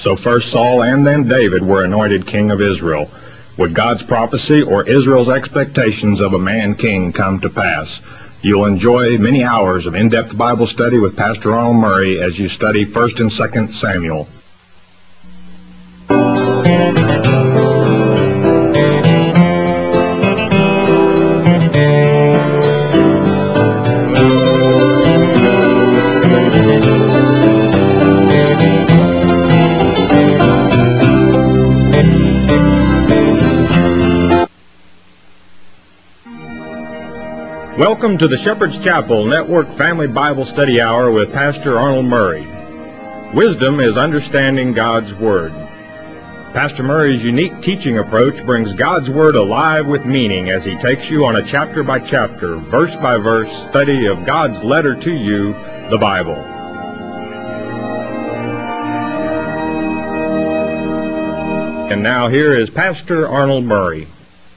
So first Saul and then David were anointed king of Israel. Would God's prophecy or Israel's expectations of a man king come to pass? You'll enjoy many hours of in-depth Bible study with Pastor Arnold Murray as you study 1 and 2 Samuel. Welcome to the Shepherd's Chapel Network Family Bible Study Hour with Pastor Arnold Murray. Wisdom is understanding God's Word. Pastor Murray's unique teaching approach brings God's Word alive with meaning as he takes you on a chapter-by-chapter, verse-by-verse study of God's letter to you, the Bible. And now here is Pastor Arnold Murray.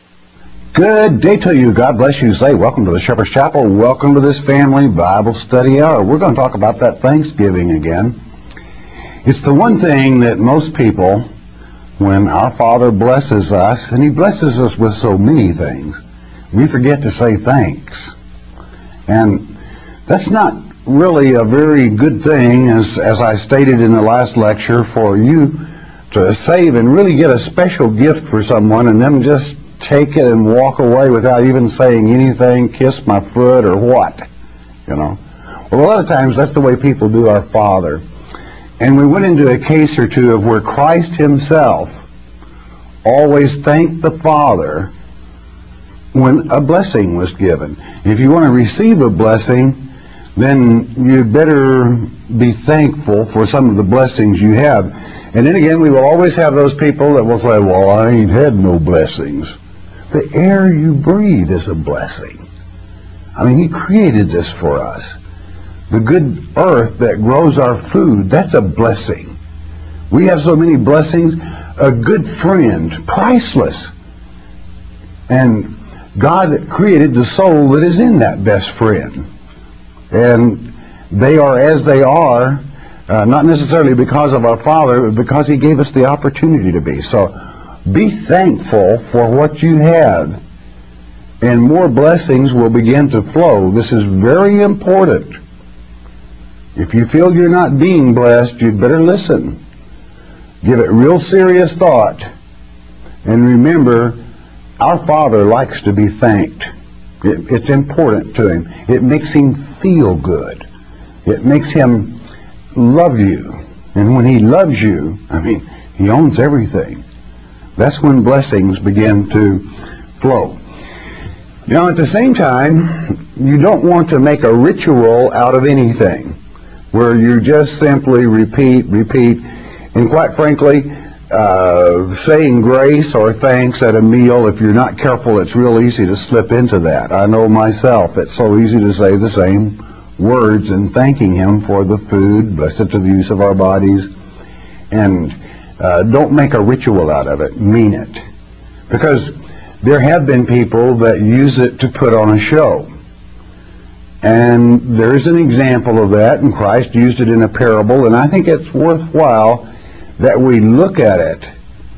Good day to you. God bless you. Say, welcome to the Shepherd's Chapel. Welcome to this family Bible study hour. We're going to talk about that Thanksgiving again. It's the one thing that most people, when our Father blesses us, and He blesses us with so many things, we forget to say thanks. And that's not really a very good thing, as I stated in the last lecture, for you to save and really get a special gift for someone and them just take it and walk away without even saying anything, kiss my foot or what, you know. Well, a lot of times that's the way people do our Father. And we went into a case or two of where Christ Himself always thanked the Father when a blessing was given. If you want to receive a blessing, then you'd better be thankful for some of the blessings you have. And then again, we will always have those people that will say, well, I ain't had no blessings. The air you breathe is a blessing. I mean, He created this for us. The good earth that grows our food, that's a blessing. We have so many blessings. A good friend, priceless. And God created the soul that is in that best friend. And they are as they are, not necessarily because of our Father, but because He gave us the opportunity to be. So be thankful for what you have, and more blessings will begin to flow. This is very important. If you feel you're not being blessed, you'd better listen. Give it real serious thought. And remember, our Father likes to be thanked. It's important to Him. It makes Him feel good. It makes Him love you. And when He loves you, I mean, He owns everything. That's when blessings begin to flow. Now, at the same time, you don't want to make a ritual out of anything where you just simply repeat, and quite frankly, saying grace or thanks at a meal, if you're not careful, it's real easy to slip into that. I know myself, it's so easy to say the same words and thanking Him for the food, blessed to the use of our bodies, and don't make a ritual out of it. Mean it. Because there have been people that use it to put on a show. And there's an example of that, and Christ used it in a parable, and I think it's worthwhile that we look at it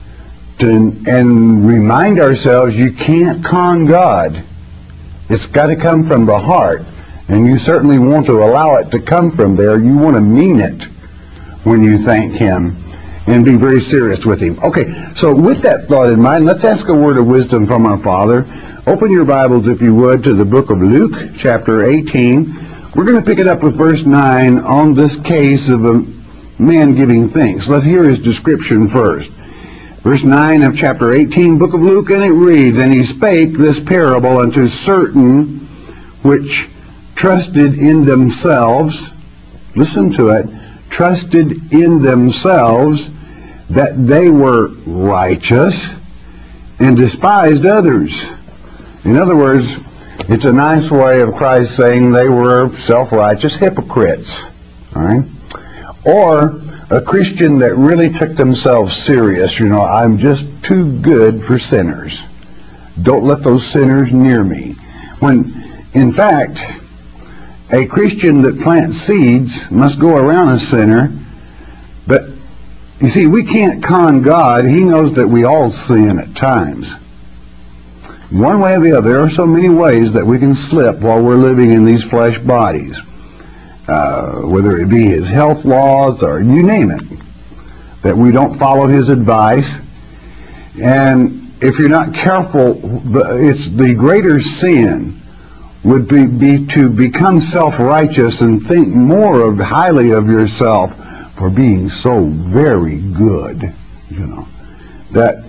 and remind ourselves you can't con God. It's got to come from the heart, and you certainly want to allow it to come from there. You want to mean it when you thank Him. And be very serious with Him. Okay, so with that thought in mind, let's ask a word of wisdom from our Father. Open your Bibles, if you would, to the book of Luke, chapter 18. We're going to pick it up with verse 9 on this case of a man giving thanks. Let's hear his description first. Verse 9 of chapter 18, book of Luke, and it reads, And He spake this parable unto certain which trusted in themselves, listen to it, trusted in themselves that they were righteous and despised others. In other words, it's a nice way of Christ saying they were self-righteous hypocrites. All right? Or a Christian that really took themselves serious. You know, I'm just too good for sinners. Don't let those sinners near me. When, in fact, a Christian that plants seeds must go around a sinner, but You see, we can't con God. He knows that we all sin at times. One way or the other, there are so many ways that we can slip while we're living in these flesh bodies. Whether it be His health laws or you name it, that we don't follow His advice. And if you're not careful, it's the greater sin would be to become self-righteous and think more highly of yourself for being so very good, that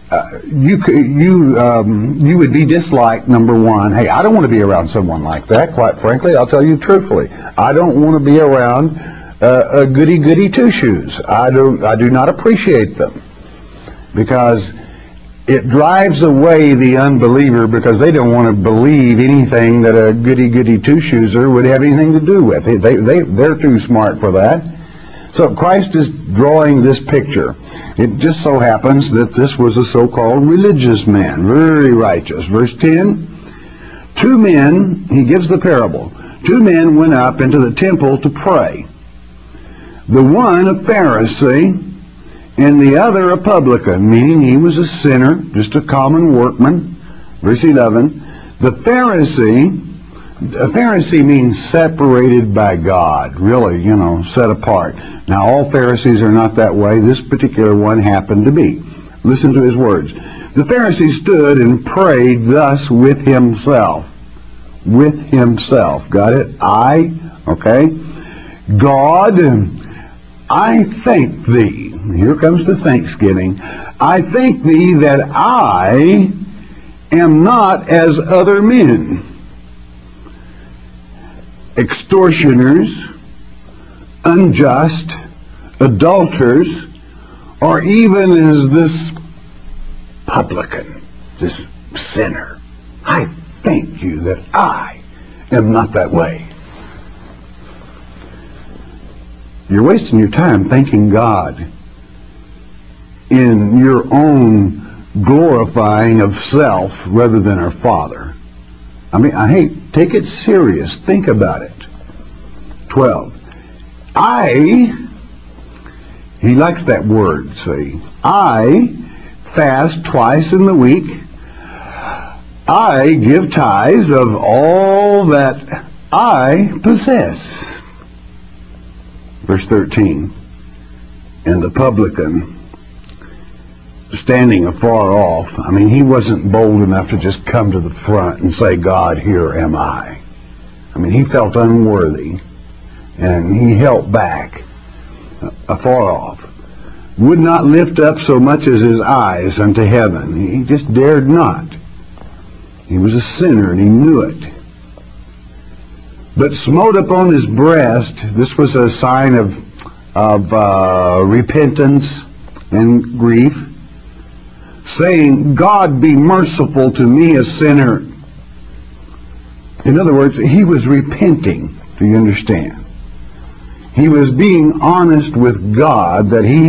you would be disliked, number one. Hey, I don't want to be around someone like that, quite frankly. I'll tell you truthfully. I don't want to be around a goody-goody two-shoes. I do not appreciate them, because it drives away the unbeliever, because they don't want to believe anything that a goody-goody two-shoeser would have anything to do with. They're too smart for that. So Christ is drawing this picture. It just so happens that this was a so-called religious man, very righteous. Verse 10, 2 men, he gives the parable. 2 men went up into the temple to pray. The one a Pharisee, and the other a publican, meaning he was a sinner, just a common workman. Verse 11, a Pharisee means separated by God, really, set apart. Now, all Pharisees are not that way. This particular one happened to be. Listen to his words. The Pharisee stood and prayed thus with himself. With himself. Got it? Okay? God, I thank Thee. Here comes the thanksgiving. I thank Thee that I am not as other men, extortioners, unjust, adulterers, or even as this publican, this sinner. I thank You that I am not that way. You're wasting your time thanking God in your own glorifying of self rather than our Father. Take it serious. Think about it. 12. He likes that word, see. I fast twice in the week. I give tithes of all that I possess. Verse 13. And the publican, standing afar off, he wasn't bold enough to just come to the front and say, God, here am I. He felt unworthy, and he held back afar off. Would not lift up so much as his eyes unto heaven. He just dared not. He was a sinner, and he knew it. But smote upon his breast. This was a sign of repentance and grief, saying, God, be merciful to me, a sinner. In other words, he was repenting. Do you understand? He was being honest with God that he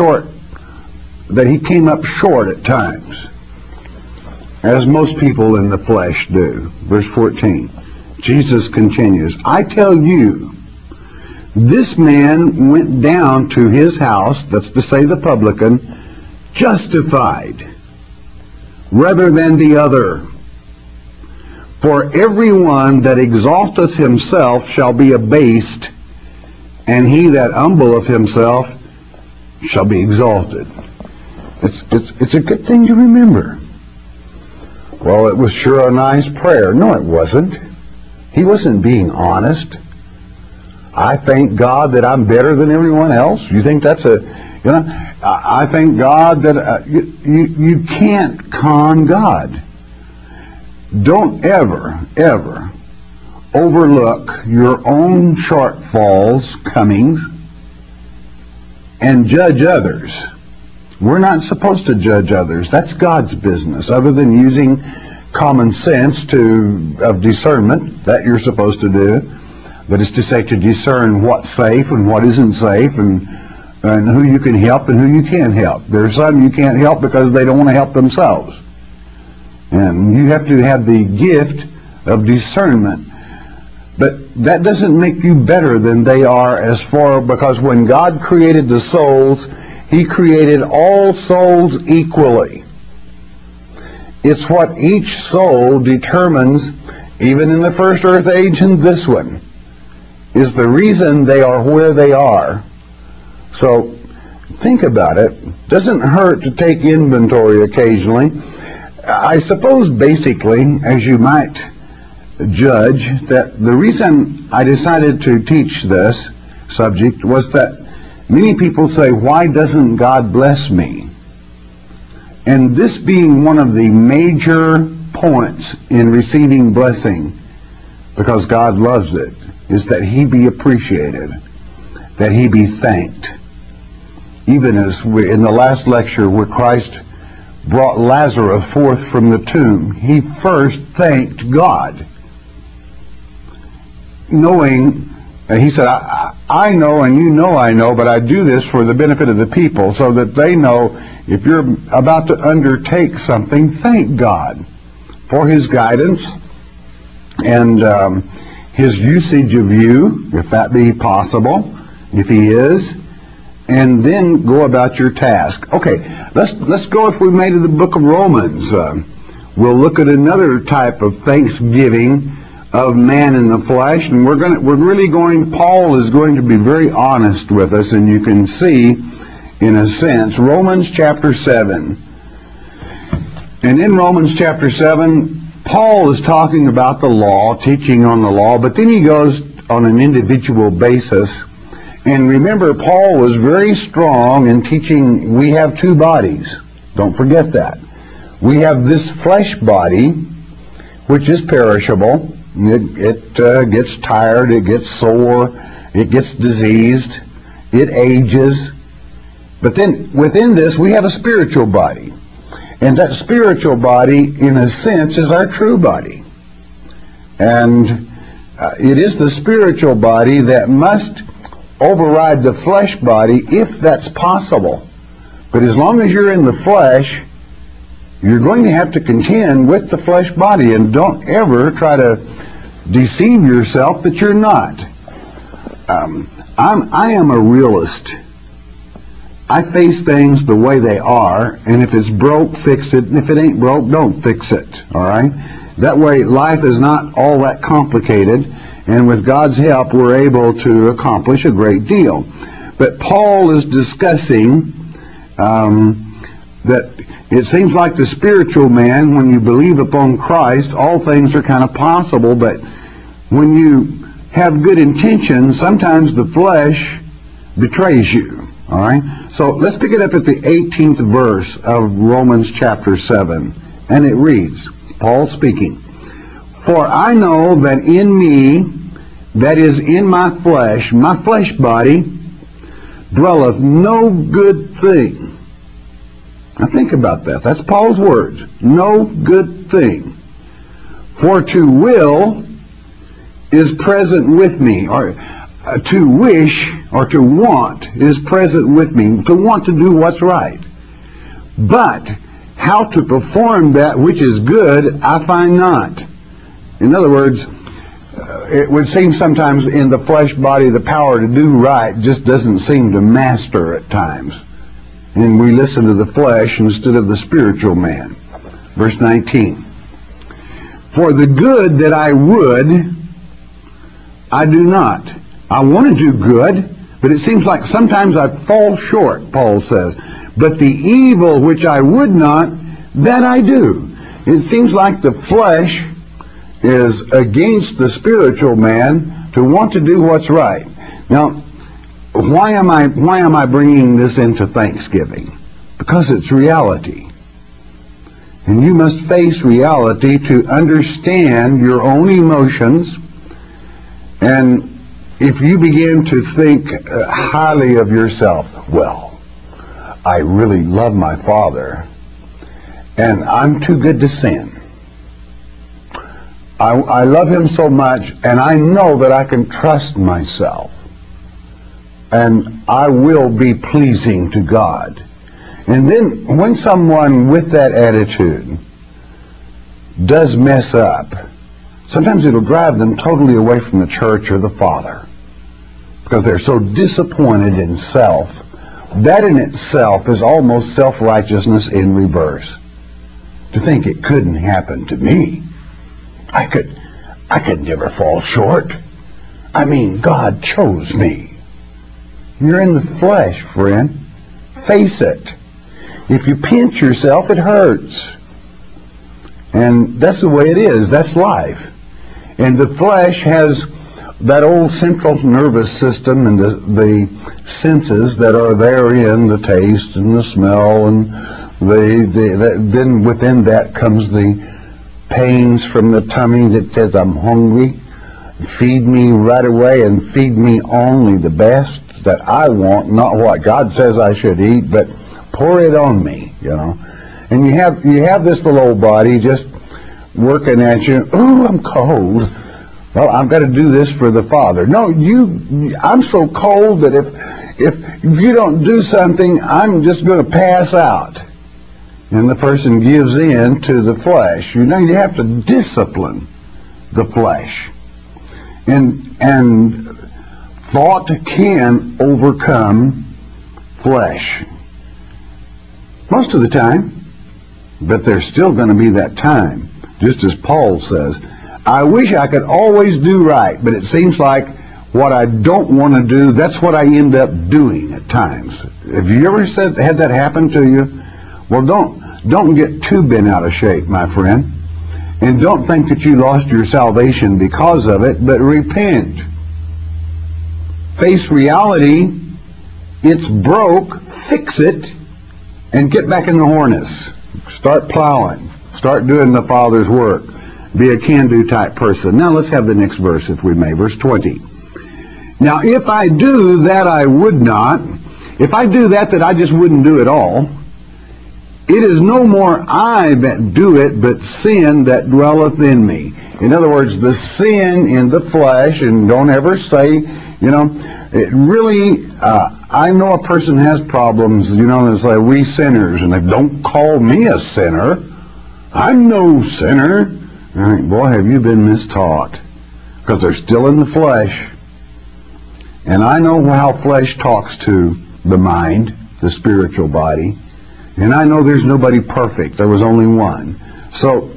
came up short at times, as most people in the flesh do. Verse 14, Jesus continues, I tell you, this man went down to his house, that's to say the publican, justified rather than the other. For everyone that exalteth himself shall be abased, and he that humbleth himself shall be exalted. It's a good thing to remember. Well, it was sure a nice prayer. No, it wasn't. He wasn't being honest. I thank God that I'm better than everyone else. You think that's I thank God that you can't con God. Don't ever overlook your own shortfalls, comings, and judge others. We're not supposed to judge others. That's God's business, other than using common sense of discernment that you're supposed to do. That is to say, to discern what's safe and what isn't safe, and who you can help and who you can't help. There's some you can't help because they don't want to help themselves. And you have to have the gift of discernment. But that doesn't make you better than they are because when God created the souls, He created all souls equally. It's what each soul determines, even in the first earth age and this one, is the reason they are where they are. So think about it. Doesn't hurt to take inventory occasionally. I suppose basically, as you might judge, that the reason I decided to teach this subject was that many people say, why doesn't God bless me? And this being one of the major points in receiving blessing, because God loves it, is that He be appreciated, that He be thanked. Even as in the last lecture where Christ brought Lazarus forth from the tomb, He first thanked God, knowing, He said, I know and you know I know, but I do this for the benefit of the people so that they know if you're about to undertake something, thank God for His guidance and His usage of you, if that be possible, if He is, and then go about your task. Okay, let's go, if we made to the book of Romans. We'll look at another type of thanksgiving of man in the flesh, and Paul is going to be very honest with us, and you can see, in a sense, Romans chapter 7. And in Romans chapter 7, Paul is talking about the law, teaching on the law, but then he goes on an individual basis. And remember, Paul was very strong in teaching we have two bodies. Don't forget that. We have this flesh body, which is perishable. It gets tired, it gets sore, it gets diseased, it ages. But then within this, we have a spiritual body. And that spiritual body, in a sense, is our true body. And it is the spiritual body that must override the flesh body if that's possible. But as long as you're in the flesh, you're going to have to contend with the flesh body, and don't ever try to deceive yourself that you're not. I am a realist. I face things the way they are, and if it's broke, fix it, and if it ain't broke, don't fix it, all right? That way, life is not all that complicated, and with God's help, we're able to accomplish a great deal. But Paul is discussing that it seems like the spiritual man, when you believe upon Christ, all things are kind of possible, but when you have good intentions, sometimes the flesh betrays you. All right? So let's pick it up at the 18th verse of Romans chapter 7. And it reads, Paul speaking, "For I know that in me, that is in my flesh body, dwelleth no good thing." Now think about that. That's Paul's words. No good thing. "For to will is present with me," or to wish or to want is present with me, to want to do what's right. "But how to perform that which is good I find not." In other words, it would seem sometimes in the flesh body the power to do right just doesn't seem to master at times. And we listen to the flesh instead of the spiritual man. Verse 19. "For the good that I would, I do not." I want to do good, but it seems like sometimes I fall short, Paul says. "But the evil which I would not, that I do." It seems like the flesh is against the spiritual man to want to do what's right. Now, why am I bringing this into Thanksgiving? Because it's reality. And you must face reality to understand your own emotions. And if you begin to think highly of yourself, well, I really love my Father, and I'm too good to sin. I love Him so much, and I know that I can trust myself, and I will be pleasing to God. And then when someone with that attitude does mess up, sometimes it'll drive them totally away from the church or the Father, because they're so disappointed in self That in itself is almost self-righteousness in reverse. To think it couldn't happen to me. I could never fall short. I mean, God chose me. You're in the flesh, friend. Face it. If you pinch yourself, it hurts. And that's the way it is. That's life. And the flesh has that old central nervous system and the senses that are therein, the taste and the smell, and then within that comes the pains from the tummy that says, I'm hungry. Feed me right away and feed me only the best that I want, not what God says I should eat, but pour it on me, you know. And you have this little old body just working at you. Ooh, I'm cold. Well, I've got to do this for the Father. No, I'm so cold that if you don't do something, I'm just going to pass out. And the person gives in to the flesh. You know, you have to discipline the flesh. And thought can overcome flesh. Most of the time. But there's still going to be that time. Just as Paul says, I wish I could always do right, but it seems like what I don't want to do, that's what I end up doing at times. Have you ever had that happen to you? Well, don't get too bent out of shape, my friend. And don't think that you lost your salvation because of it, but repent. Face reality. It's broke. Fix it. And get back in the harness. Start plowing. Start doing the Father's work. Be a can-do type person. Now let's have the next verse, if we may. Verse 20. Now if I do that I would not, if I do that I just wouldn't do at all, it is no more I that do it, but sin that dwelleth in me. In other words, the sin in the flesh, and don't ever say, you know, it really, I know a person has problems, you know, it's like we sinners, and they don't call me a sinner. I'm no sinner. I think, boy, have you been mistaught. Because they're still in the flesh. And I know how flesh talks to the mind, the spiritual body. And I know there's nobody perfect. There was only one. So,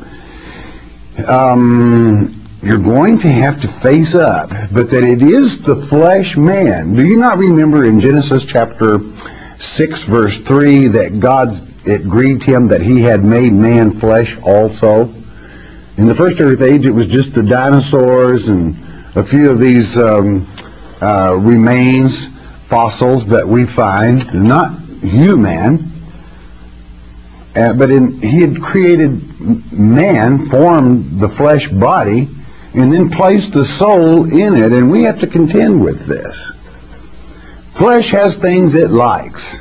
you're going to have to face up. But that it is the flesh man. Do you not remember in Genesis chapter 6, verse 3, that it grieved him that he had made man flesh also? In the first earth age, it was just the dinosaurs and a few of these remains, fossils that we find, not human. But he had created man, formed the flesh body, and then placed the soul in it, and we have to contend with this. Flesh has things it likes.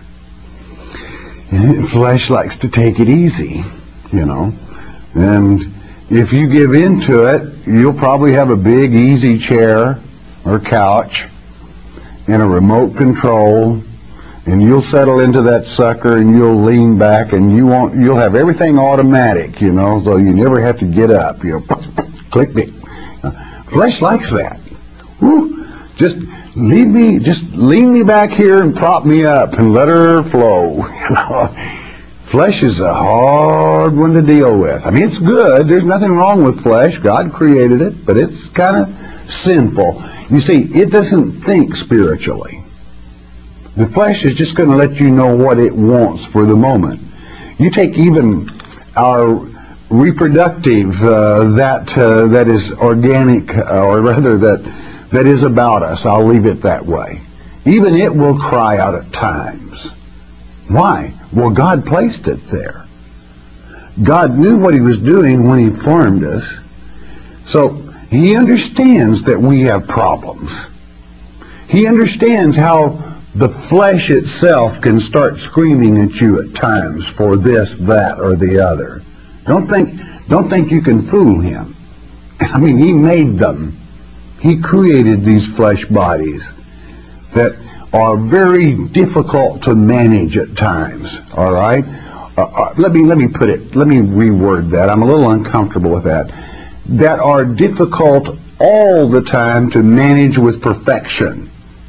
And flesh likes to take it easy, you know. And if you give in to it, you'll probably have a big easy chair or couch and a remote control, and you'll settle into that sucker and you'll lean back and you'll have everything automatic, you know, so you never have to get up. You know, click it. Flesh likes that. Woo. Just lean me back here and prop me up and let her flow. You know. Flesh is a hard one to deal with. I mean, it's good. There's nothing wrong with flesh. God created it, but it's kind of sinful. You see, it doesn't think spiritually. The flesh is just going to let you know what it wants for the moment. You take even our reproductive, that is organic, or rather that is about us. I'll leave it that way. Even it will cry out at times. Why? Well, God placed it there. God knew what he was doing when he formed us. So he understands that we have problems. He understands how the flesh itself can start screaming at you at times for this, that, or the other. Don't think you can fool him. I mean, he made them. He created these flesh bodies that are very difficult to manage at times. All right? Let me put it. Let me reword that. I'm a little uncomfortable with that. That are difficult all the time to manage with perfection.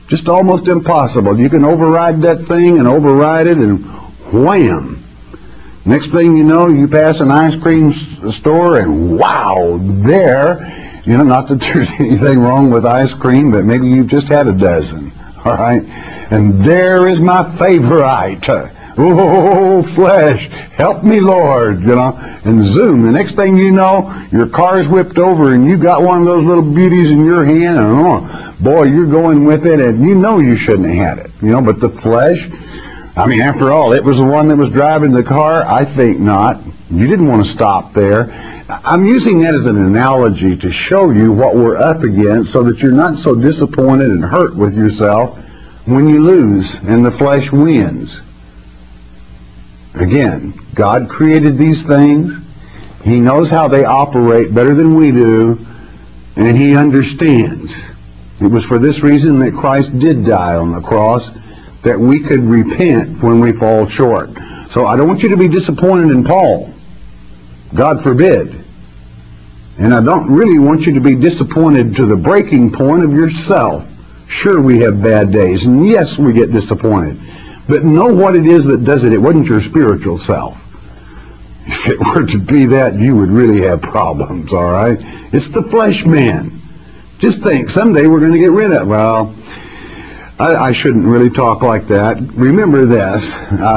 Just almost impossible. You can override that thing and override it, and wham! Next thing you know, you pass an ice cream store, and wow, there, not that there's anything wrong with ice cream, but maybe you've just had a dozen, all right? And there is my favorite. Oh, flesh, help me, Lord, and zoom. The next thing you know, your car's whipped over and you got one of those little beauties in your hand, and boy, you're going with it, and you shouldn't have had it, but the flesh, after all, it was the one that was driving the car. I think not. You didn't want to stop there. I'm using that as an analogy to show you what we're up against so that you're not so disappointed and hurt with yourself when you lose and the flesh wins. Again, God created these things. He knows how they operate better than we do, and He understands. It was for this reason that Christ did die on the cross, that we could repent when we fall short. So I don't want you to be disappointed in Paul. God forbid. And I don't really want you to be disappointed to the breaking point of yourself. Sure, we have bad days, and yes, we get disappointed. But know what it is that does it. It wasn't your spiritual self. If it were to be that, you would really have problems, all right? It's the flesh man. Just think, someday we're going to get rid of it. Well, I shouldn't really talk like that. Remember this.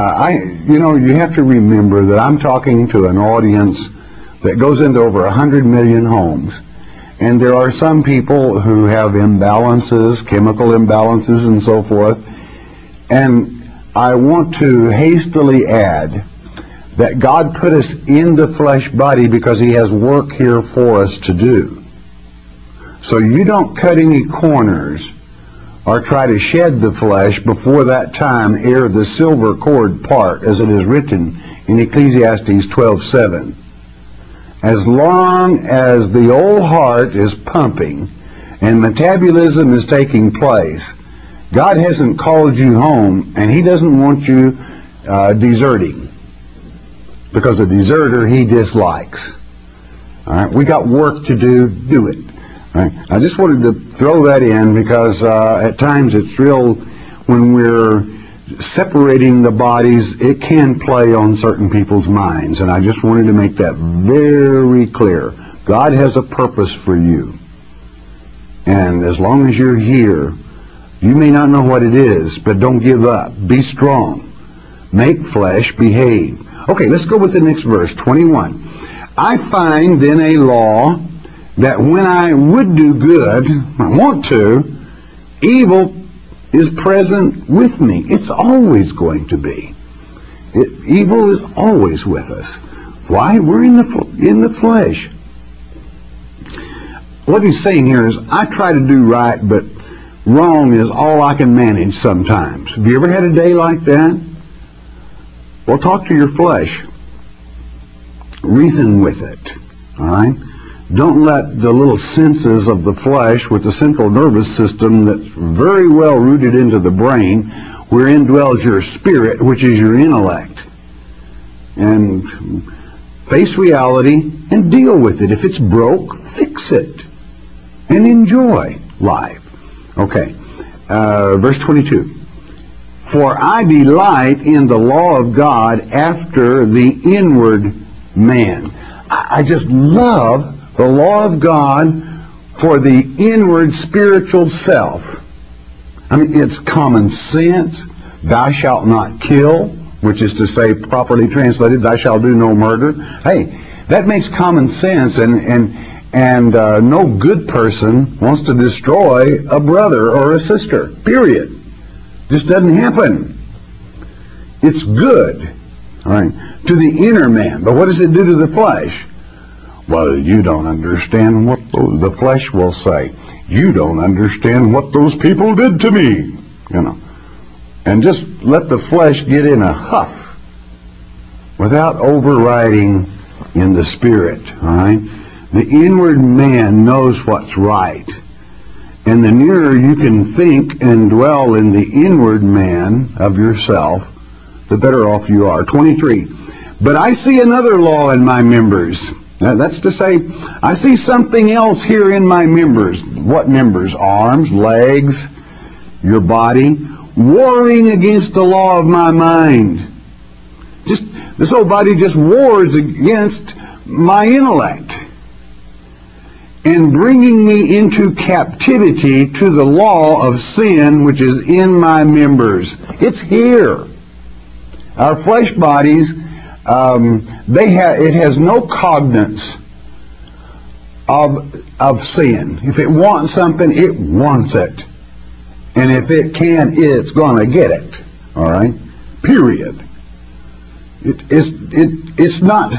You have to remember that I'm talking to an audience that goes into over 100 million homes. And there are some people who have imbalances, chemical imbalances and so forth. And I want to hastily add that God put us in the flesh body because He has work here for us to do. So you don't cut any corners or try to shed the flesh before that time ere the silver cord part, as it is written in Ecclesiastes 12:7. As long as the old heart is pumping and metabolism is taking place, God hasn't called you home, and He doesn't want you deserting, because a deserter He dislikes. All right, we got work to do it. All right, I just wanted to throw that in because at times it's real, when we're separating the bodies, it can play on certain people's minds, and I just wanted to make that very clear. God has a purpose for you, and as long as you're here, you may not know what it is, but don't give up. Be strong. Make flesh behave. Okay, let's go with the next verse, 21. I find then a law that when I would do good, I want to, evil is present with me. It's always going to be. Evil is always with us. Why? We're in the flesh. What he's saying here is, I try to do right, but wrong is all I can manage sometimes. Have you ever had a day like that? Well, talk to your flesh. Reason with it. All right? Don't let the little senses of the flesh with the central nervous system that's very well rooted into the brain, wherein dwells your spirit, which is your intellect. And face reality and deal with it. If it's broke, fix it. And enjoy life. Okay, verse 22. For I delight in the law of God after the inward man. I just love the law of God for the inward spiritual self. It's common sense. Thou shalt not kill, which is to say, properly translated, thou shalt do no murder. Hey, that makes common sense, and no good person wants to destroy a brother or a sister, period. Just doesn't happen. It's good, all right, to the inner man. But what does it do to the flesh? Well, you don't understand what the flesh will say. You don't understand what those people did to me, And just let the flesh get in a huff without overriding in the spirit, all right? The inward man knows what's right. And the nearer you can think and dwell in the inward man of yourself, the better off you are. 23. But I see another law in my members. Now, that's to say, I see something else here in my members. What members? Arms, legs, your body, warring against the law of my mind. This whole body just wars against my intellect and bringing me into captivity to the law of sin which is in my members. It's here. Our flesh bodies, it has no cognizance of sin. If it wants something, it wants it. And if it can, it's going to get it. All right? Period. It's not.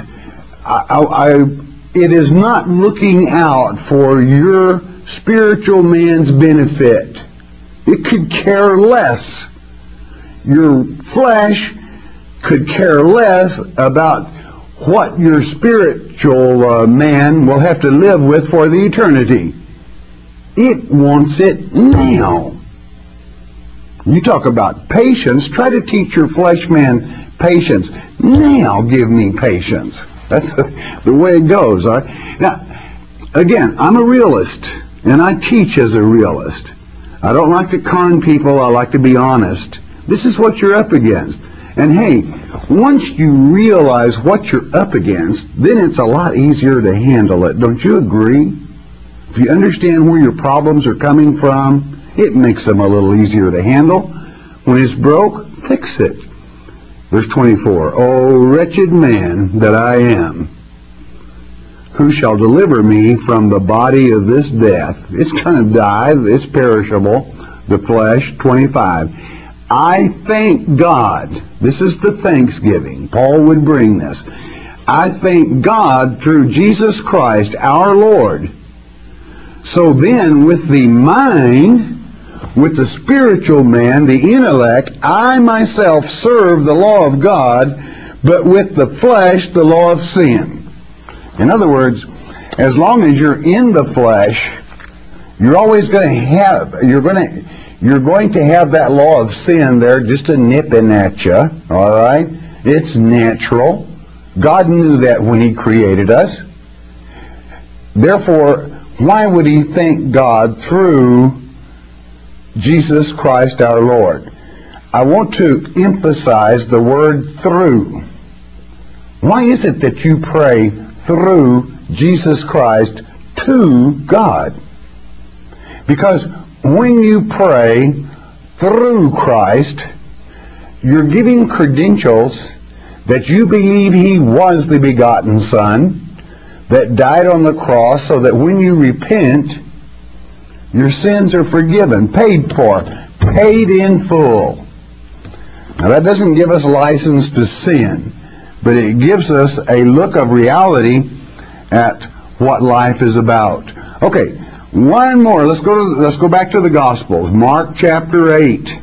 It is not looking out for your spiritual man's benefit. It could care less. Your flesh could care less about what your spiritual man will have to live with for the eternity. It wants it now. You talk about patience. Try to teach your flesh man patience. Now give me patience. That's the way it goes. All right? Now, again, I'm a realist, and I teach as a realist. I don't like to con people. I like to be honest. This is what you're up against. And hey, once you realize what you're up against, then it's a lot easier to handle it. Don't you agree? If you understand where your problems are coming from, it makes them a little easier to handle. When it's broke, fix it. Verse 24, O wretched man that I am, who shall deliver me from the body of this death? It's going to die. It's perishable. The flesh. 25. I thank God. This is the thanksgiving. Paul would bring this. I thank God through Jesus Christ our Lord. So then with the mind, with the spiritual man, the intellect, I myself serve the law of God, but with the flesh, the law of sin. In other words, as long as you're in the flesh, you're always going to have, you're going to have that law of sin there just a nipping at you, all right? It's natural. God knew that when He created us. Therefore, why would He thank God through Jesus Christ our Lord? I want to emphasize the word through. Why is it that you pray through Jesus Christ to God? Because when you pray through Christ, you're giving credentials that you believe He was the begotten Son that died on the cross, so that when you repent, your sins are forgiven, paid for, paid in full. Now that doesn't give us license to sin, but it gives us a look of reality at what life is about. Okay, one more. Let's go back to the Gospels. Mark chapter 8.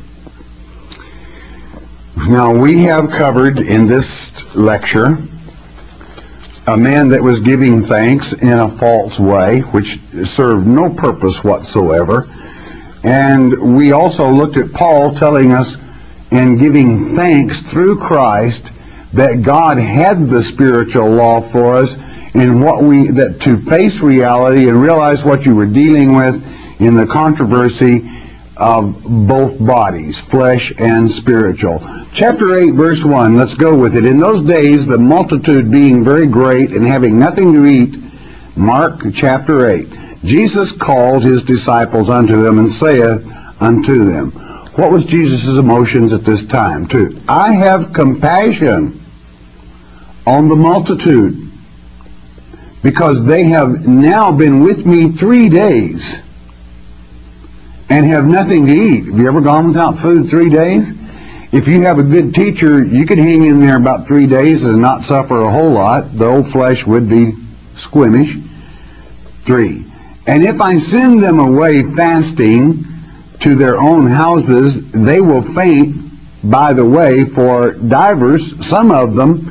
Now we have covered in this lecture a man that was giving thanks in a false way, which served no purpose whatsoever. And we also looked at Paul telling us in giving thanks through Christ that God had the spiritual law for us, and that to face reality and realize what you were dealing with in the controversy of both bodies, flesh and spiritual. Chapter 8, verse 1, let's go with it. In those days, the multitude being very great and having nothing to eat, Mark chapter 8, Jesus called His disciples unto them and saith unto them. What was Jesus' emotions at this time, too? I have compassion on the multitude, because they have now been with me 3 days and have nothing to eat. Have you ever gone without food 3 days? If you have a good teacher, you could hang in there about 3 days and not suffer a whole lot. The old flesh would be squeamish. 3. And if I send them away fasting to their own houses, they will faint by the way, for divers, some of them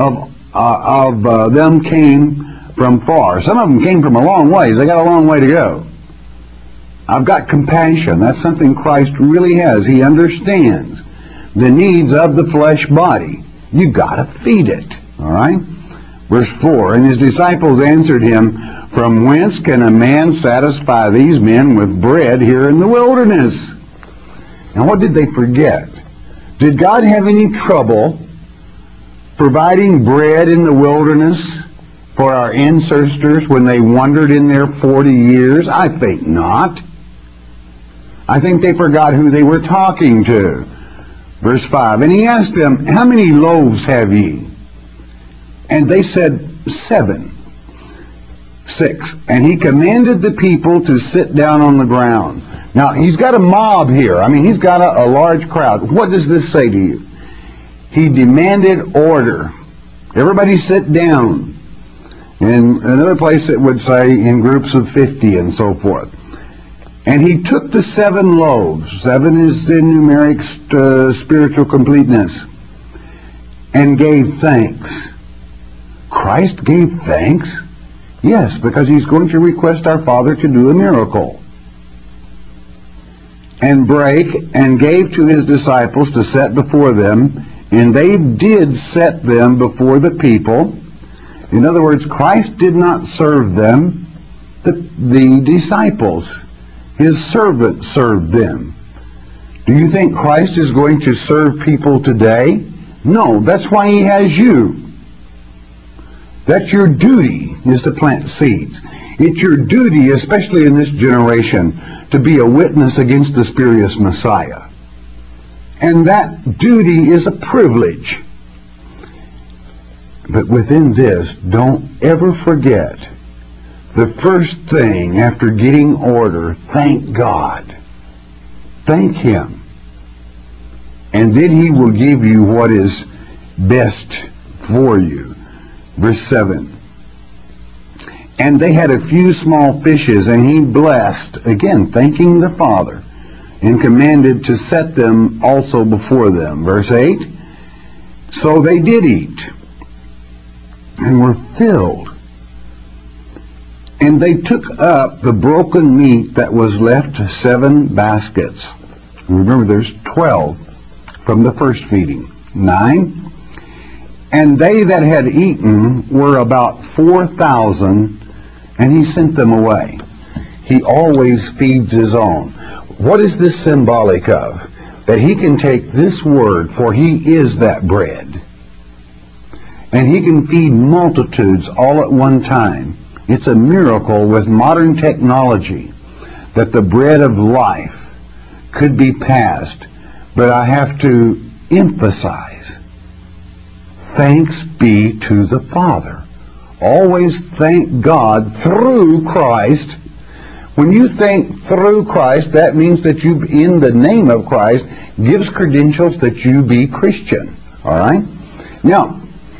them came from far. Some of them came from a long ways. They got a long way to go. I've got compassion. That's something Christ really has. He understands the needs of the flesh body. You got to feed it. All right? Verse 4, and His disciples answered Him, from whence can a man satisfy these men with bread here in the wilderness? And what did they forget? Did God have any trouble providing bread in the wilderness for our ancestors when they wandered in there 40 years? I think not. I think they forgot who they were talking to. Verse 5, and he asked them, how many loaves have ye? And they said, 7. 6. And he commanded the people to sit down on the ground. Now, he's got a mob here. I mean, he's got a large crowd. What does this say to you? He demanded order. Everybody sit down. In another place it would say in groups of 50 and so forth. And he took the 7 loaves. 7 is the numeric spiritual completeness. And gave thanks. Christ gave thanks? Yes, because he's going to request our Father to do a miracle. And brake, and gave to his disciples to set before them, and they did set them before the people. In other words, Christ did not serve them, the disciples. His servant served them. Do you think Christ is going to serve people today? No, that's why he has you. That's your duty, is to plant seeds. It's your duty, especially in this generation, to be a witness against the spurious Messiah. And that duty is a privilege. But within this, don't ever forget the first thing after getting order, thank God. Thank him. And then he will give you what is best for you. Verse 7. And they had a few small fishes, and he blessed, again, thanking the Father, and commanded to set them also before them. Verse 8. So they did eat, and were filled. And they took up the broken meat that was left, 7 baskets. Remember, there's 12 from the first feeding. 9. And they that had eaten were about 4,000, and he sent them away. He always feeds his own. What is this symbolic of? That he can take this word, for he is that bread, and he can feed multitudes all at one time. It's a miracle with modern technology that the bread of life could be passed. But I have to emphasize, thanks be to the Father. Always thank God through Christ. When you thank through Christ, that means that you, in the name of Christ, gives credentials that you be Christian. All right? Now,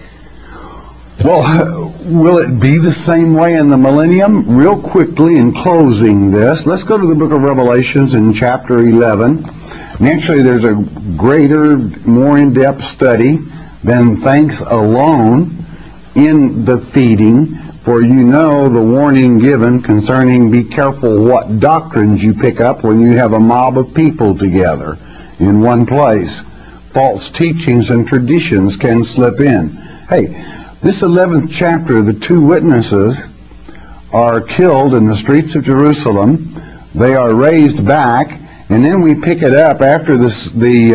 well, will it be the same way in the millennium? Real quickly, in closing this, let's go to the book of Revelations in chapter 11. Naturally, there's a greater, more in-depth study than thanks alone in the feeding, for you know the warning given concerning be careful what doctrines you pick up when you have a mob of people together in one place. False teachings and traditions can slip in. Hey, this 11th chapter, the 2 witnesses are killed in the streets of Jerusalem. They are raised back, and then we pick it up after this, the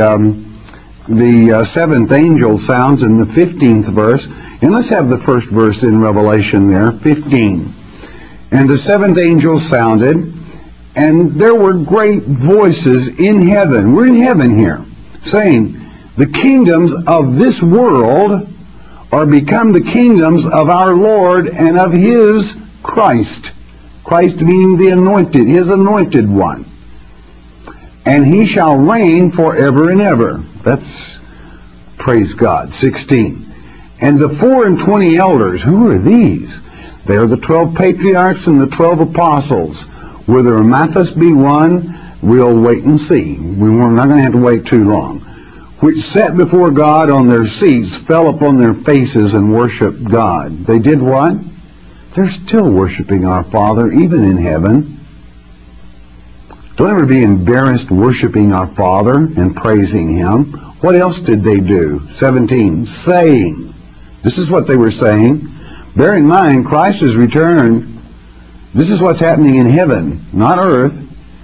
7th angel sounds in the 15th verse. And let's have the first verse in Revelation there, 15. And the 7th angel sounded, and there were great voices in heaven. We're in heaven here, saying, the kingdoms of this world are become the kingdoms of our Lord and of his Christ. Christ meaning the anointed, his anointed one. And he shall reign forever and ever. That's, praise God. 16. And the 24 elders, who are these? They are the 12 patriarchs and the 12 apostles. Whether Matthias be one, we'll wait and see. We're not going to have to wait too long. Which sat before God on their seats, fell upon their faces and worshiped God. They did what? They're still worshiping our Father, even in heaven. Don't ever be embarrassed worshiping our Father and praising him. What else did they do? 17, saying. This is what they were saying. Bear in mind, Christ has returned. This is what's happening in heaven, not earth.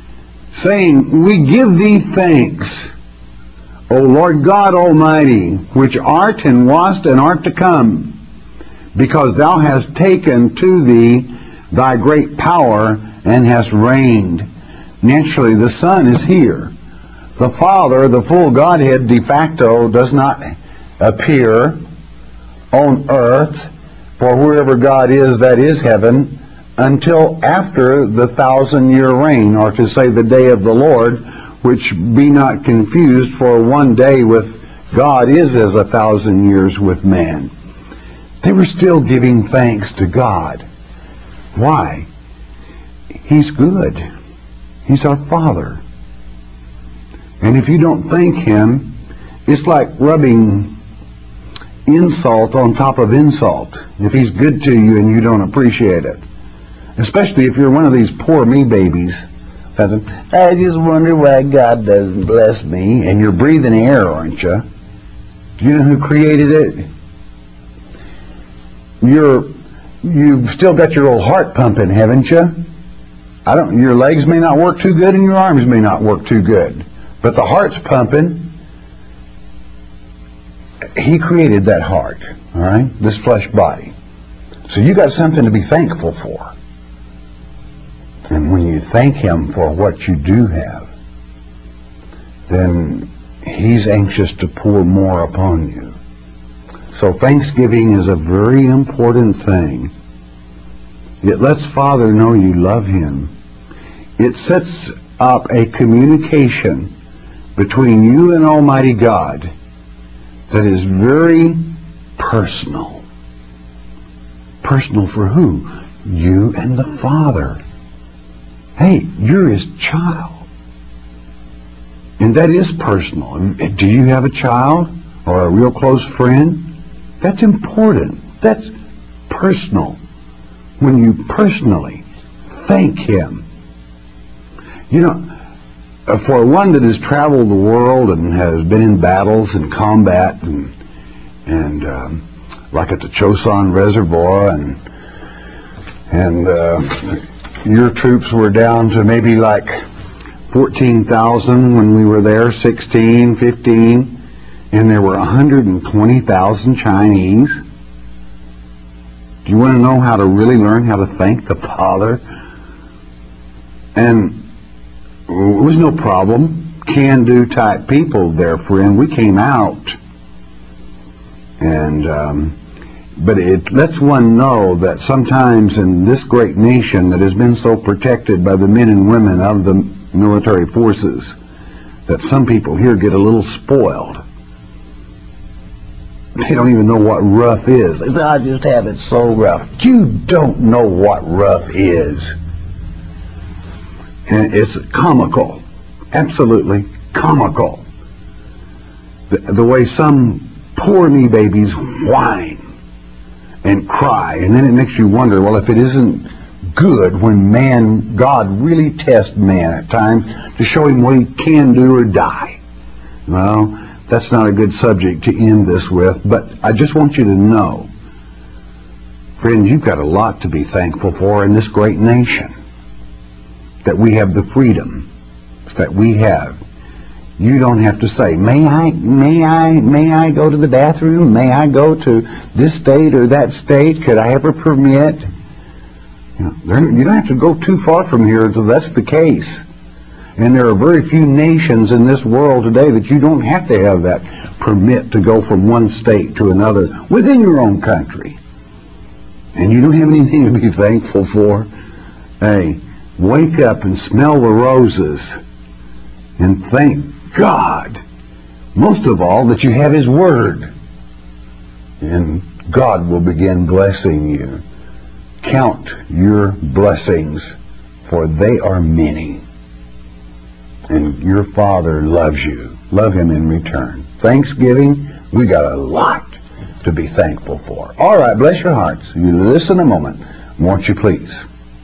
saying, we give thee thanks, O Lord God Almighty, which art and wast and art to come, because thou hast taken to thee thy great power and hast reigned. Naturally, the Son is here. The Father, the full Godhead de facto, does not appear on earth, for wherever God is, that is heaven, until after the 1,000-year reign, or to say the day of the Lord, which be not confused, for one day with God is as 1,000 years with man. They were still giving thanks to God. Why? He's good. He's our Father. And if you don't thank Him, it's like rubbing insult on top of insult. If He's good to you and you don't appreciate it. Especially if you're one of these poor me babies. I just wonder why God doesn't bless me. And you're breathing air, aren't you? Do you know who created it? You've still got your old heart pumping, haven't you? Your legs may not work too good and your arms may not work too good. But the heart's pumping. He created that heart, all right? This flesh body. So you got something to be thankful for. And when you thank Him for what you do have, then He's anxious to pour more upon you. So thanksgiving is a very important thing. It lets Father know you love Him. It sets up a communication between you and Almighty God that is very personal. Personal for who? You and the Father. Hey, you're His child. And that is personal. Do you have a child or a real close friend? That's important. That's personal. When you personally thank Him. You know, for one that has traveled the world and has been in battles and combat and like at the Chosin Reservoir and your troops were down to maybe like 14,000 when we were there, 16, 15, and there were 120,000 Chinese. Do you want to know how to really learn how to thank the Father? And it was no problem. Can-do type people there, friend. We came out. And but it lets one know that sometimes in this great nation that has been so protected by the men and women of the military forces, that some people here get a little spoiled. They don't even know what rough is. They say, I just have it so rough. You don't know what rough is. And it's comical. Absolutely comical. The way some poor me babies whine and cry, and then it makes you wonder, well, if it isn't good when God really tests man at times to show him what he can do or die. Well, that's not a good subject to end this with, but I just want you to know, friends, you've got a lot to be thankful for in this great nation. That we have the freedom that we have. You don't have to say, may I go to the bathroom? May I go to this state or that state? Could I have a permit? You don't have to go too far from here until that's the case. And there are very few nations in this world today that you don't have to have that permit to go from one state to another within your own country. And you don't have anything to be thankful for. Hey, wake up and smell the roses and thank God, most of all, that you have His Word. And God will begin blessing you. Count your blessings, for they are many. And your Father loves you. Love Him in return. Thanksgiving, we got a lot to be thankful for. All right, bless your hearts. You listen a moment, won't you please?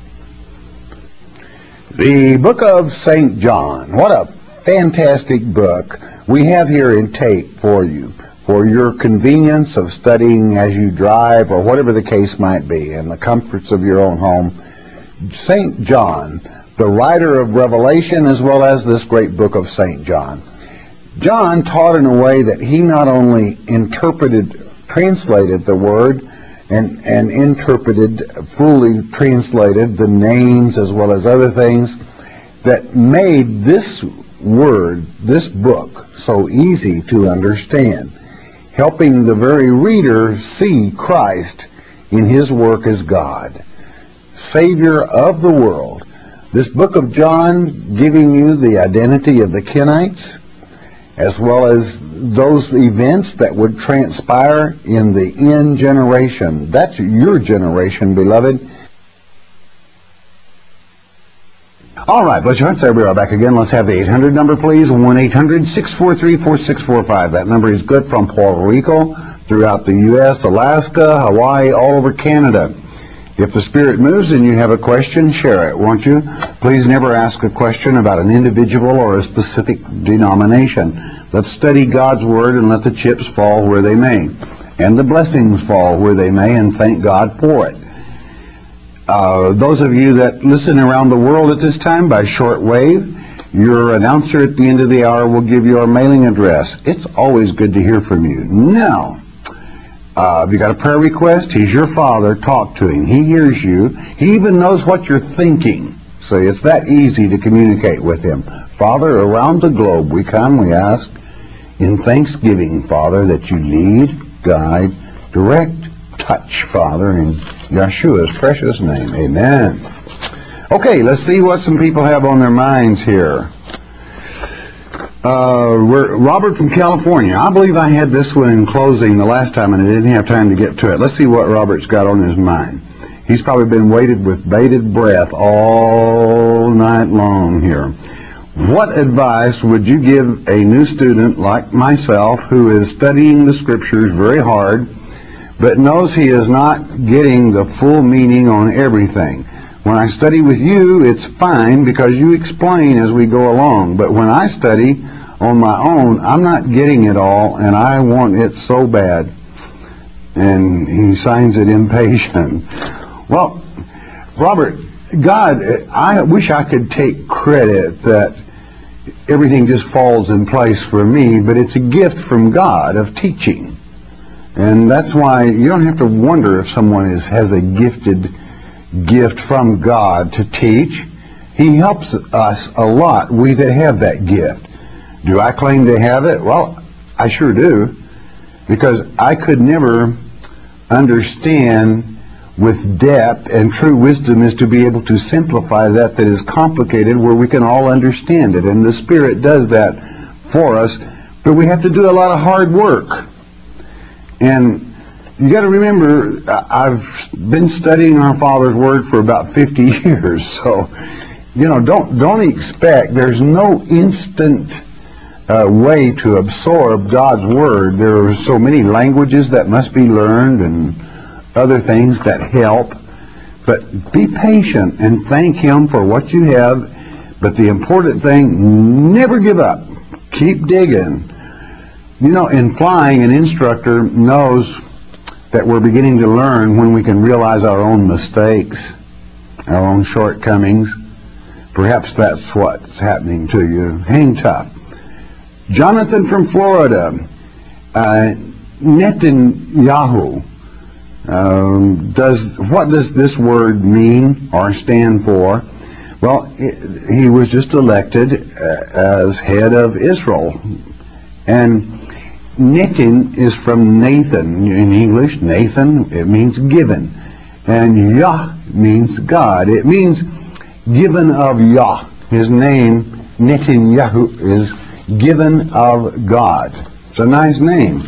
The book of St. John. What a fantastic book we have here in tape for you, for your convenience of studying as you drive or whatever the case might be, in the comforts of your own home. St. John, the writer of Revelation as well as this great book of St. John. John taught in a way that he not only translated the Word, and fully translated the names as well as other things that made this Word, this book, so easy to understand, helping the very reader see Christ in his work as God, Savior of the world. This book of John giving you the identity of the Kenites, as well as those events that would transpire in the end generation. That's your generation, beloved. All right, bless your hearts. There we are back again. Let's have the 800 number, please. 1-800-643-4645. That number is good from Puerto Rico, throughout the U.S., Alaska, Hawaii, all over Canada. If the Spirit moves and you have a question, share it, won't you? Please never ask a question about an individual or a specific denomination. Let's study God's Word and let the chips fall where they may, and the blessings fall where they may, and thank God for it. Those of you that listen around the world at this time by shortwave, your announcer at the end of the hour will give you our mailing address. It's always good to hear from you. Now, if you got a prayer request, he's your Father. Talk to him. He hears you. He even knows what you're thinking. So it's that easy to communicate with him. Father, around the globe we come, we ask in thanksgiving, Father, that you lead, guide, direct, touch, Father, in Yeshua's precious name. Amen. Okay, let's see what some people have on their minds here. Robert from California. I believe I had this one in closing the last time and I didn't have time to get to it. Let's see what Robert's got on his mind. He's probably been waiting with bated breath all night long here. What advice would you give a new student like myself who is studying the Scriptures very hard but knows he is not getting the full meaning on everything? When I study with you, it's fine because you explain as we go along. But when I study on my own, I'm not getting it all, and I want it so bad. And he signs it impatient. Well, Robert, God, I wish I could take credit that everything just falls in place for me, but it's a gift from God of teaching. And that's why you don't have to wonder if someone has a gifted gift from God to teach. He helps us a lot, we that have that gift. Do I claim to have it? Well, I sure do, because I could never understand with depth, and true wisdom is to be able to simplify that is complicated where we can all understand it, and the Spirit does that for us, but we have to do a lot of hard work. And you got to remember, I've been studying our Father's Word for about 50 years, so don't expect. There's no instant way to absorb God's Word. There are so many languages that must be learned and other things that help. But be patient and thank Him for what you have. But the important thing, never give up. Keep digging. In flying, an instructor knows that we're beginning to learn when we can realize our own mistakes, our own shortcomings. Perhaps that's what's happening to you. Hang tough. Jonathan from Florida. Netanyahu. What does this word mean or stand for? Well, he was just elected as head of Israel. And Netin is from Nathan. In English, Nathan, it means given. And Yah means God. It means given of Yah. His name, Netanyahu, is given of God. It's a nice name.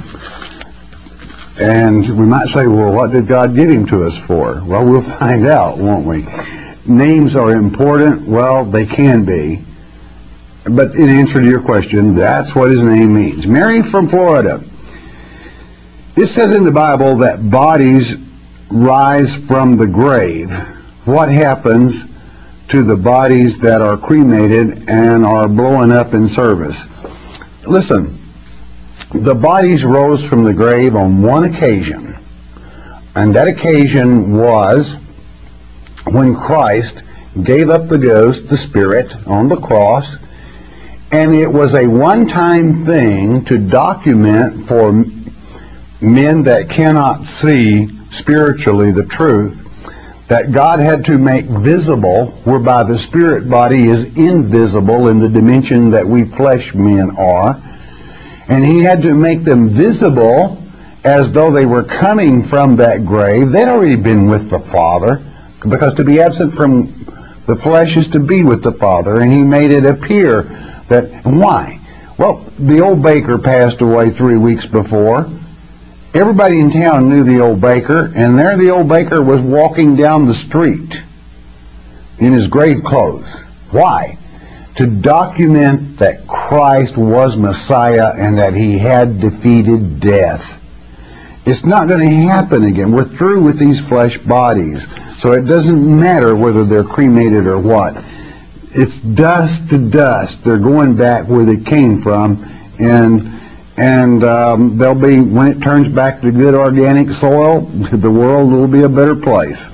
And we might say, well, what did God give him to us for? Well, we'll find out, won't we? Names are important. Well, they can be. But in answer to your question, that's what his name means. Mary from Florida. It says in the Bible that bodies rise from the grave. What happens to the bodies that are cremated and are blown up in service? Listen, the bodies rose from the grave on one occasion. And that occasion was when Christ gave up the ghost, the spirit, on the cross, and it was a one-time thing to document for men that cannot see spiritually the truth, that God had to make visible, whereby the spirit body is invisible in the dimension that we flesh men are, and he had to make them visible as though they were coming from that grave. They'd already been with the Father, because to be absent from the flesh is to be with the Father, and he made it appear that, why? Well, the old baker passed away 3 weeks before. Everybody in town knew the old baker, and there the old baker was walking down the street in his grave clothes. Why? To document that Christ was Messiah and that he had defeated death. It's not going to happen again. We're through with these flesh bodies, so it doesn't matter whether they're cremated or what. It's dust to dust. They're going back where they came from, and they'll be, when it turns back to good organic soil, the world will be a better place.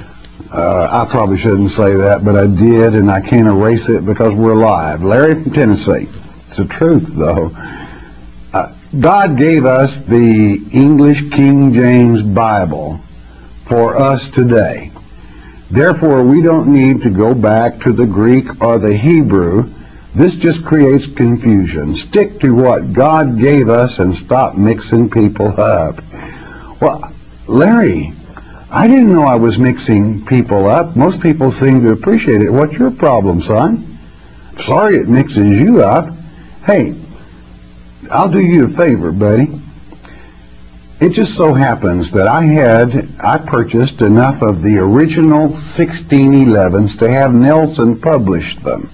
I probably shouldn't say that, but I did, and I can't erase it because we're alive. Larry from Tennessee. It's the truth, though. God gave us the English King James Bible for us today. Therefore, we don't need to go back to the Greek or the Hebrew. This just creates confusion. Stick to what God gave us and stop mixing people up. Well, Larry, I didn't know I was mixing people up. Most people seem to appreciate it. What's your problem, son? Sorry it mixes you up. Hey, I'll do you a favor, buddy. It just so happens that I purchased enough of the original 1611s to have Nelson publish them.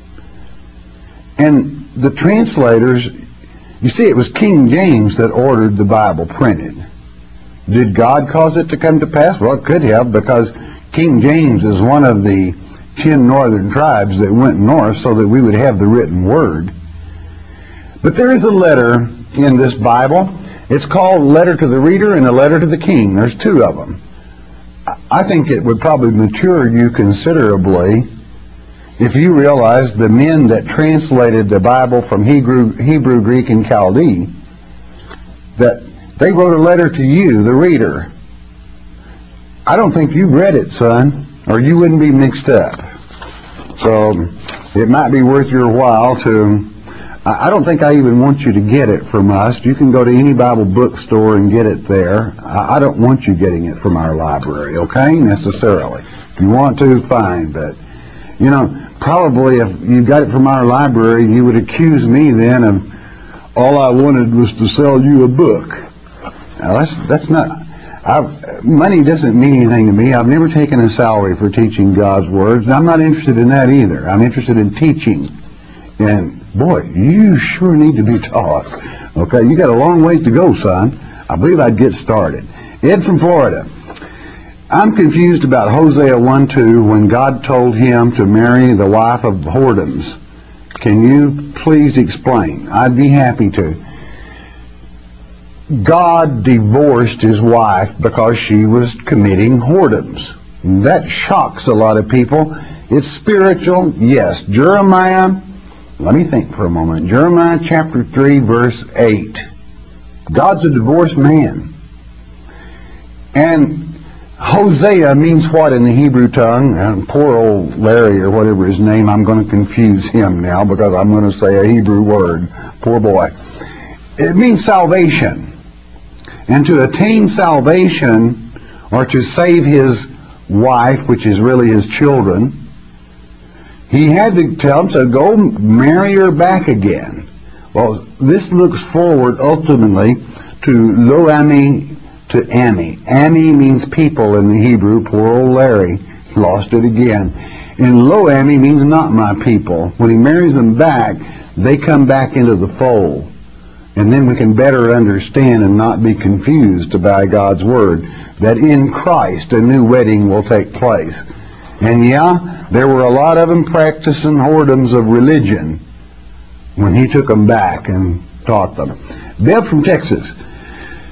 And the translators, you see, it was King James that ordered the Bible printed. Did God cause it to come to pass? Well, it could have, because King James is one of the 10 northern tribes that went north so that we would have the written word. But there is a letter in this Bible. It's called Letter to the Reader and a Letter to the King. There's 2 of them. I think it would probably mature you considerably if you realize the men that translated the Bible from Hebrew, Greek, and Chaldee, that they wrote a letter to you, the reader. I don't think you read it, son, or you wouldn't be mixed up. So it might be worth your while to... I don't think I even want you to get it from us. You can go to any Bible bookstore and get it there. I don't want you getting it from our library, okay, necessarily. If you want to, fine, but, you know, probably if you got it from our library, you would accuse me then of all I wanted was to sell you a book. Now, that's not... money doesn't mean anything to me. I've never taken a salary for teaching God's words, and I'm not interested in that either. I'm interested in teaching. And boy, you sure need to be taught. Okay, you got a long ways to go, son. I believe I'd get started. Ed from Florida. I'm confused about Hosea 1:2 when God told him to marry the wife of whoredoms. Can you please explain? I'd be happy to. God divorced his wife because she was committing whoredoms. That shocks a lot of people. It's spiritual, yes. Jeremiah, let me think for a moment. Jeremiah chapter 3, verse 8. God's a divorced man. And Hosea means what in the Hebrew tongue? And poor old Larry, or whatever his name, I'm going to confuse him now because I'm going to say a Hebrew word. Poor boy. It means salvation. And to attain salvation, or to save his wife, which is really his children, he had to tell him, so go marry her back again. Well, this looks forward ultimately to Lo Ami to Ami. Ami means people in the Hebrew. Poor old Larry lost it again. And Lo Ami means not my people. When he marries them back, they come back into the fold. And then we can better understand and not be confused by God's Word that in Christ a new wedding will take place. And yeah, there were a lot of them practicing whoredoms of religion when he took them back and taught them. Bev from Texas.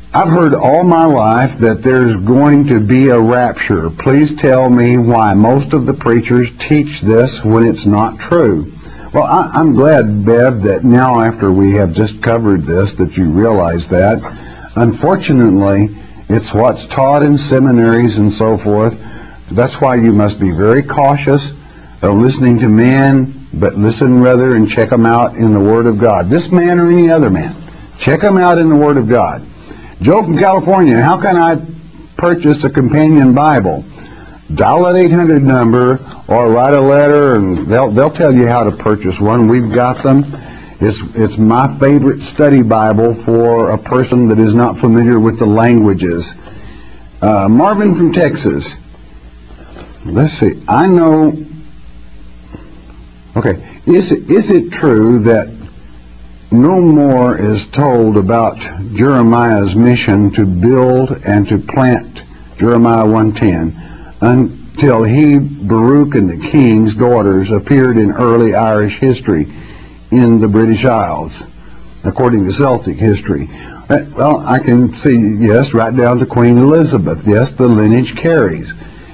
I've heard all my life that there's going to be a rapture. Please tell me why most of the preachers teach this when it's not true. Well, I'm glad, Bev, that now after we have just covered this, that you realize that. Unfortunately, it's what's taught in seminaries and so forth. That's why you must be very cautious of listening to men, but listen rather and check them out in the Word of God. This man or any other man, check them out in the Word of God. Joe from California, how can I purchase a companion Bible? Dial that 800 number or write a letter, and they'll tell you how to purchase one. We've got them. It's my favorite study Bible for a person that is not familiar with the languages. Marvin from Texas. Let's see. I know. Okay. Is it true that no more is told about Jeremiah's mission to build and to plant, Jeremiah 1:10, until he, Baruch, and the king's daughters appeared in early Irish history in the British Isles, according to Celtic history? Well, I can see, yes, right down to Queen Elizabeth. Yes, the lineage carries.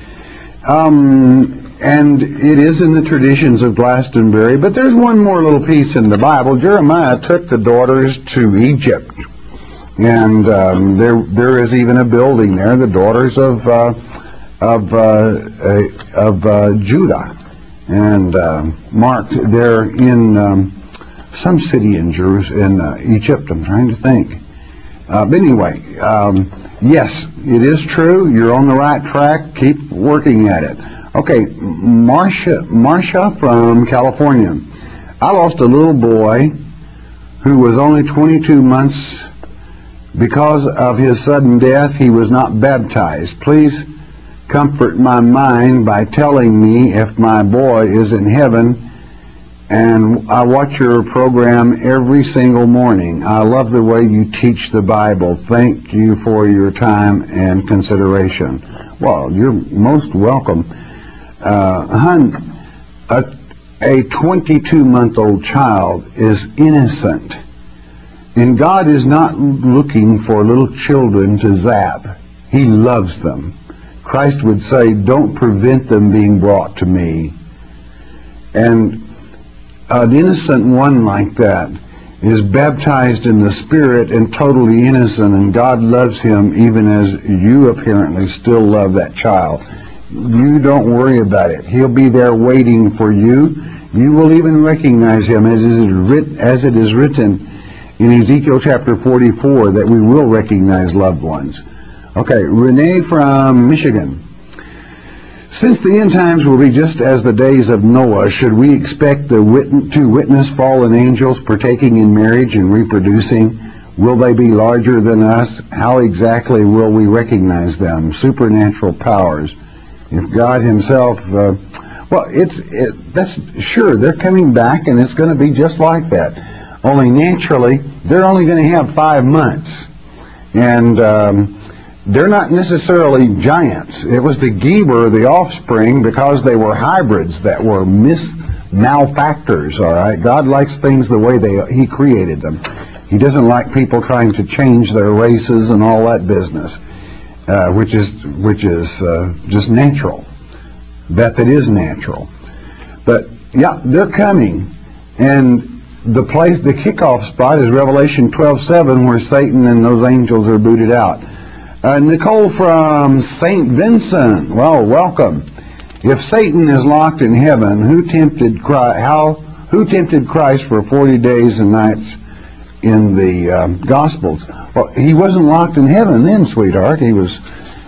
And it is in the traditions of Glastonbury, but there's one more little piece in the Bible. Jeremiah took the daughters to Egypt, and there is even a building there, the daughters of Judah, and marked there in some city in Egypt. I'm trying to think. But anyway, yes, it is true. You're on the right track. Keep working at it. Okay, Marcia from California. I lost a little boy who was only 22 months. Because of his sudden death, he was not baptized. Please comfort my mind by telling me if my boy is in heaven. And I watch your program every single morning. I love the way you teach the Bible. Thank you for your time and consideration. Well, you're most welcome. Hon, a 22-month-old child is innocent. And God is not looking for little children to zap. He loves them. Christ would say, don't prevent them being brought to me. And an innocent one like that is baptized in the Spirit and totally innocent, and God loves him even as you apparently still love that child. You don't worry about it. He'll be there waiting for you. You will even recognize him as it is written in Ezekiel chapter 44 that we will recognize loved ones. Okay, Renee from Michigan. Since the end times will be just as the days of Noah, should we expect to witness fallen angels partaking in marriage and reproducing? Will they be larger than us? How exactly will we recognize them? Supernatural powers. If God himself, that's sure, they're coming back, and it's going to be just like that. Only naturally, they're only going to have 5 months. And they're not necessarily giants. It was the Geber, the offspring, because they were hybrids that were malfactors, all right? God likes things the way he created them. He doesn't like people trying to change their races and all that business, which is just natural. That is natural. But, yeah, they're coming. And the kickoff spot is Revelation 12:7, where Satan and those angels are booted out. Nicole from St. Vincent. Well, welcome. If Satan is locked in heaven, who tempted Christ for 40 days and nights in the Gospels? Well, he wasn't locked in heaven then, sweetheart. He was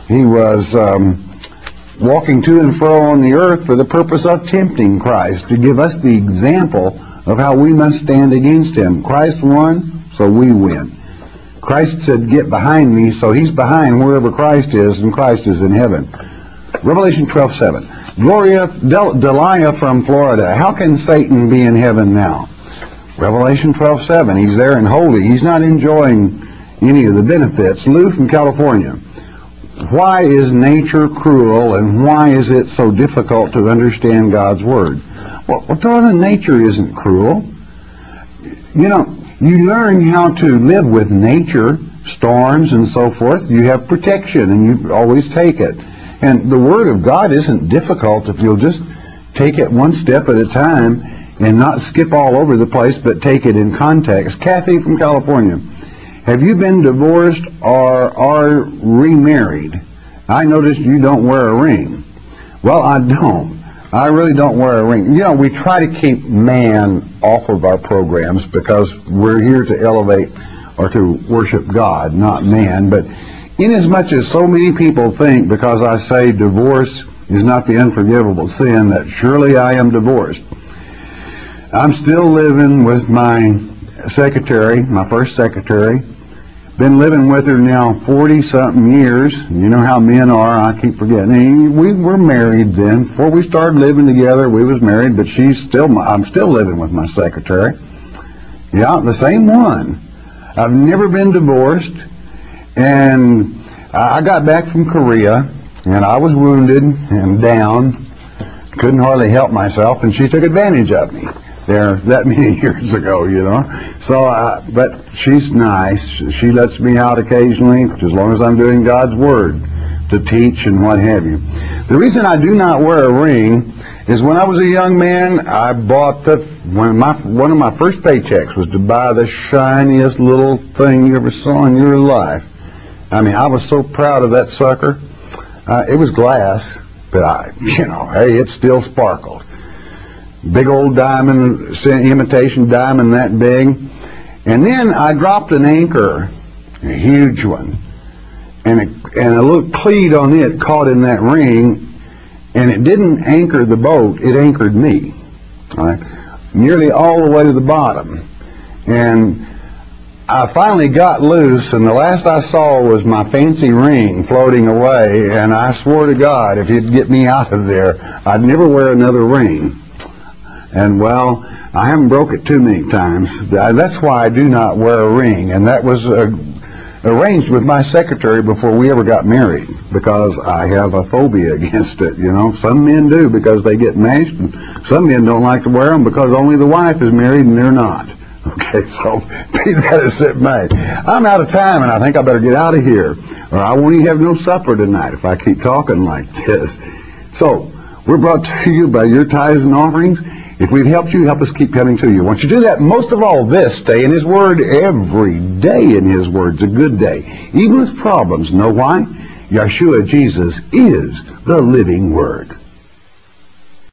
walking to and fro on the earth for the purpose of tempting Christ, to give us the example of how we must stand against him. Christ won, so we win. Christ said, get behind me, so he's behind wherever Christ is, and Christ is in heaven. Revelation 12:7. Delia from Florida. How can Satan be in heaven now? Revelation 12:7. He's there and holy. He's not enjoying any of the benefits. Lou from California. Why is nature cruel, and why is it so difficult to understand God's Word? Well, darling, nature isn't cruel. You know, you learn how to live with nature storms and so forth, you have protection, and you always take it. And the Word of God isn't difficult if you'll just take it one step at a time and not skip all over the place, but take it in context. Kathy from California, have you been divorced or are remarried? I noticed you don't wear a ring. Well, I don't. I really don't wear a ring. You know, we try to keep man off of our programs because we're here to elevate or to worship God, not man. But inasmuch as so many people think because I say divorce is not the unforgivable sin, that surely I am divorced. I'm still living with my secretary, my first secretary. Been living with her now 40-something years. You know how men are, I keep forgetting. We were married then. Before we started living together, we was married, but I'm still living with my secretary. Yeah, the same one. I've never been divorced. And I got back from Korea, and I was wounded and down. Couldn't hardly help myself, and she took advantage of me there that many years ago, you know. So, but she's nice. She lets me out occasionally, as long as I'm doing God's Word, to teach and what have you. The reason I do not wear a ring is when I was a young man, I bought one of my first paychecks was to buy the shiniest little thing you ever saw in your life. I mean, I was so proud of that sucker. It was glass, but hey, it still sparkled. Big old diamond, imitation diamond that big. And then I dropped an anchor, a huge one, and a little cleat on it caught in that ring, and it didn't anchor the boat, it anchored me, all right, nearly all the way to the bottom. And I finally got loose, and the last I saw was my fancy ring floating away, and I swore to God if he'd get me out of there, I'd never wear another ring. And, well, I haven't broke it too many times. That's why I do not wear a ring, and that was arranged with my secretary before we ever got married, because I have a phobia against it, you know. Some men do because they get mashed, and some men don't like to wear them because only the wife is married and they're not. Okay, so be that as it may. I'm out of time, and I think I better get out of here, or I won't even have no supper tonight if I keep talking like this. So, we're brought to you by your tithes and offerings. If we've helped you, help us keep coming to you. Once you do that, most of all this, stay in His Word every day in His Word's a good day. Even with problems. Know why? Yeshua, Jesus, is the living Word.